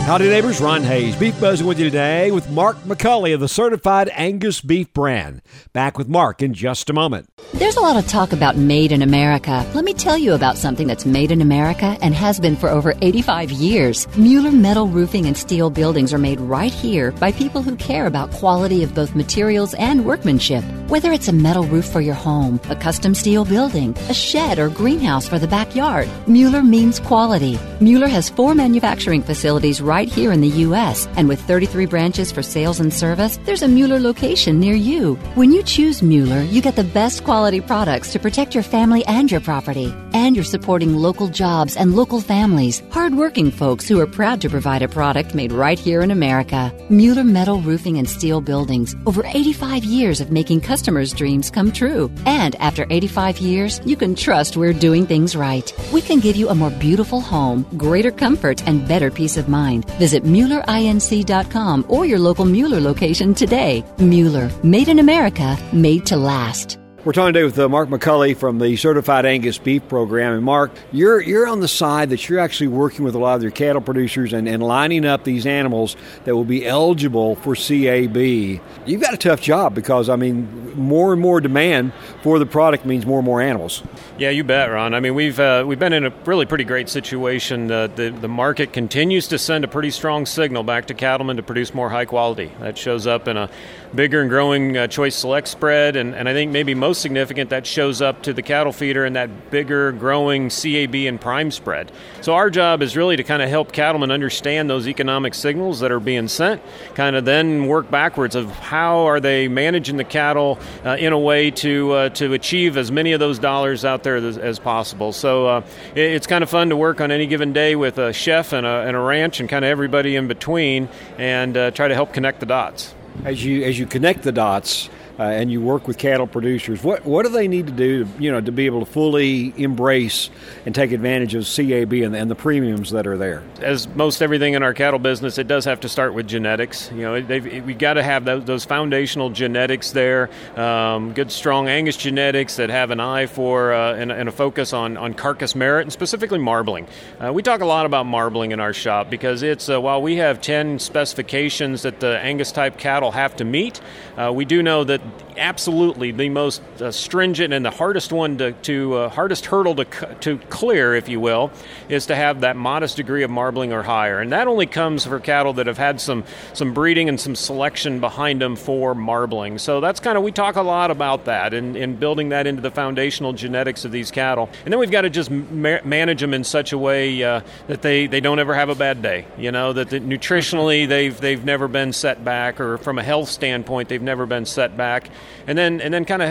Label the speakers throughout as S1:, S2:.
S1: Howdy neighbors, Ron Hayes, Beef Buzzing with you today with Mark McCulley of the Certified Angus Beef brand. Back with Mark in just a moment.
S2: There's a lot of talk about made in America. Let me tell you about something that's made in America and has been for over 85 years. Mueller Metal Roofing and Steel Buildings are made right here by people who care about quality of both materials and workmanship. Whether it's a metal roof for your home, a custom steel building, a shed or greenhouse for the backyard, Mueller means quality. Mueller has 4 manufacturing facilities right here in the U.S., and with 33 branches for sales and service, there's a Mueller location near you. When you choose Mueller, you get the best quality products to protect your family and your property. And you're supporting local jobs and local families, hardworking folks who are proud to provide a product made right here in America. Mueller Metal Roofing and Steel Buildings, over 85 years of making customers' dreams come true. And after 85 years, you can trust we're doing things right. We can give you a more beautiful home, greater comfort, and better peace of mind. Visit MuellerINC.com or your local Mueller location today. Mueller, made in America, made to last.
S1: We're talking today with Mark McCulley from the Certified Angus Beef program. And Mark, you're on the side that you're actually working with a lot of your cattle producers and lining up these animals that will be eligible for CAB. You've got a tough job because, I mean, more and more demand for the product means more and more animals.
S3: Yeah, you bet, Ron. I mean, we've been in a really pretty great situation. The market continues to send a pretty strong signal back to cattlemen to produce more high quality. That shows up in a bigger and growing Choice Select spread, and I think maybe most significant, that shows up to the cattle feeder in that bigger, growing CAB and prime spread. So our job is really to kind of help cattlemen understand those economic signals that are being sent, kind of then work backwards of how are they managing the cattle in a way to achieve as many of those dollars out there as possible. So it's kind of fun to work on any given day with a chef and a ranch and kind of everybody in between and try to help connect the dots.
S1: As you connect the dots, and you work with cattle producers, what do they need to do to be able to fully embrace and take advantage of CAB and the premiums that are there?
S3: As most everything in our cattle business, it does have to start with genetics. We've got to have those foundational genetics there, good strong Angus genetics that have an eye for and a focus on carcass merit and specifically marbling. We talk a lot about marbling in our shop because it's while we have 10 specifications that the Angus type cattle have to meet, we do know that absolutely the most stringent and the hardest one hardest hurdle to clear, if you will, is to have that modest degree of marbling or higher. And that only comes for cattle that have had some breeding and some selection behind them for marbling. So that's kind of, we talk a lot about that and building that into the foundational genetics of these cattle. And then we've got to just manage them in such a way that they don't ever have a bad day. That nutritionally they've never been set back, or from a health standpoint they've never been set back. And then kind of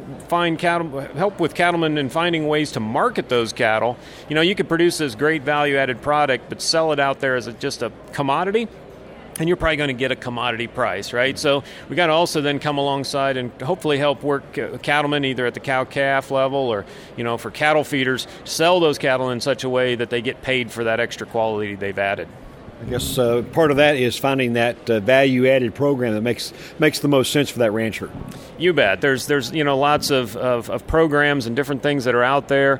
S3: help with cattlemen in finding ways to market those cattle. You could produce this great value-added product, but sell it out there as just a commodity, and you're probably going to get a commodity price, right? So we got to also then come alongside and hopefully help work cattlemen either at the cow-calf level or, for cattle feeders, sell those cattle in such a way that they get paid for that extra quality they've added.
S1: I guess part of that is finding that value-added program that makes the most sense for that rancher.
S3: You bet. There's lots of programs and different things that are out there,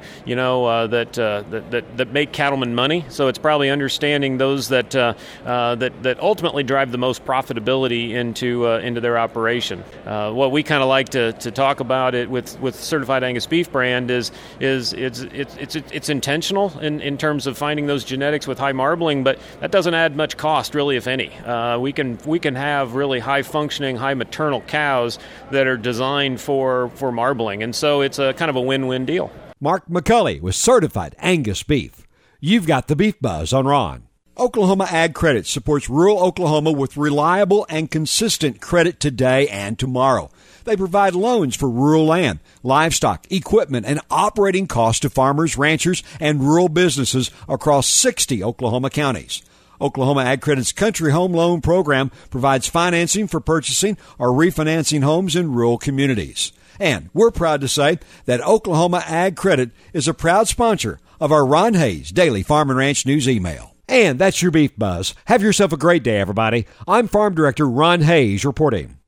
S3: that make cattlemen money. So it's probably understanding those that ultimately drive the most profitability into their operation. What we kind of like to talk about it with Certified Angus Beef brand is it's intentional in terms of finding those genetics with high marbling, but that doesn't add much cost, really, if any. We can have really high-functioning, high-maternal cows that are designed for marbling, and so it's a kind of a win-win deal.
S1: Mark McCulley with Certified Angus Beef. You've got the Beef Buzz on Ron. Oklahoma Ag Credit supports rural Oklahoma with reliable and consistent credit today and tomorrow. They provide loans for rural land, livestock, equipment, and operating costs to farmers, ranchers, and rural businesses across 60 Oklahoma counties. Oklahoma Ag Credit's Country Home Loan Program provides financing for purchasing or refinancing homes in rural communities. And we're proud to say that Oklahoma Ag Credit is a proud sponsor of our Ron Hayes Daily Farm and Ranch News email. And that's your Beef Buzz. Have yourself a great day, everybody. I'm Farm Director Ron Hayes reporting.